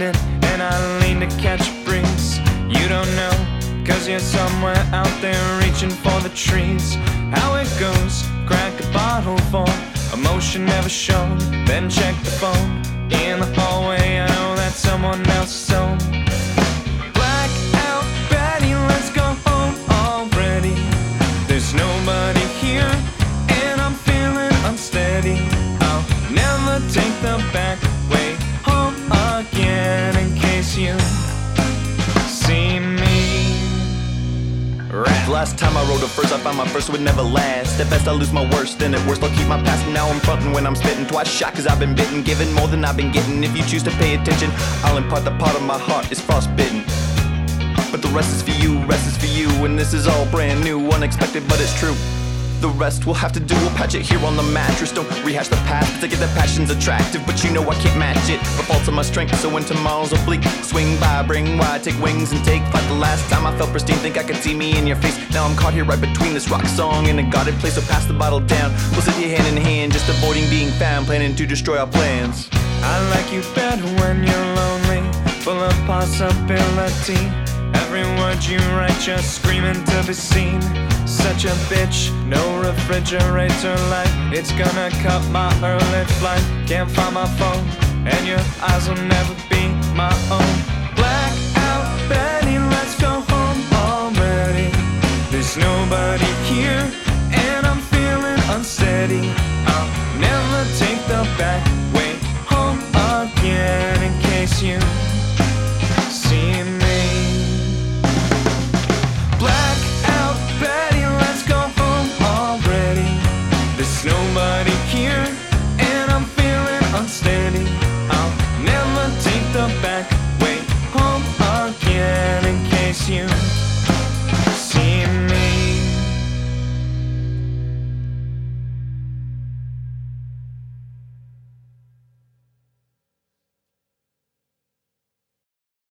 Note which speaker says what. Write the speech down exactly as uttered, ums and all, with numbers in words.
Speaker 1: listening, and I lean to catch a breeze. You don't know, cause you're somewhere out there reaching for the trees. How it goes, crack a bottle for emotion never shown, then check the phone. In the hallway, I know that someone else is home. Black out, Betty, let's go home already. There's nobody here, and I'm feeling unsteady. I'll never take the back way home again, in case you see me. Rap.
Speaker 2: The last time I wrote a verse, I found my verse would never last. At best I lose my worst, then at worst I'll keep my past. Now I'm frontin' when I'm spittin', twice shot cause I've been bitten. Given more than I've been getting. If you choose to pay attention, I'll impart the part of my heart is frostbitten. But the rest is for you, rest is for you. And this is all brand new, unexpected but it's true. The rest we'll have to do, we'll patch it here on the mattress. Don't rehash the past, to get the passion's attractive. But you know I can't match it, the faults of my strength. So when tomorrow's oblique, swing by, bring wide, take wings and take flight. The last time I felt pristine, think I could see me in your face. Now I'm caught here right between this rock song and a guarded place. So pass the bottle down, we'll sit here hand in hand, just avoiding being found, planning to destroy our plans.
Speaker 1: I like you better when you're lonely, full of possibility. Every word you write just screaming to be seen. Such a bitch, no refrigerator light. It's gonna cut my early flight. Can't find my phone, and your eyes will never be my own. Black out, Betty, let's go home already. There's nobody here, and I'm feeling unsteady. I'll never take the back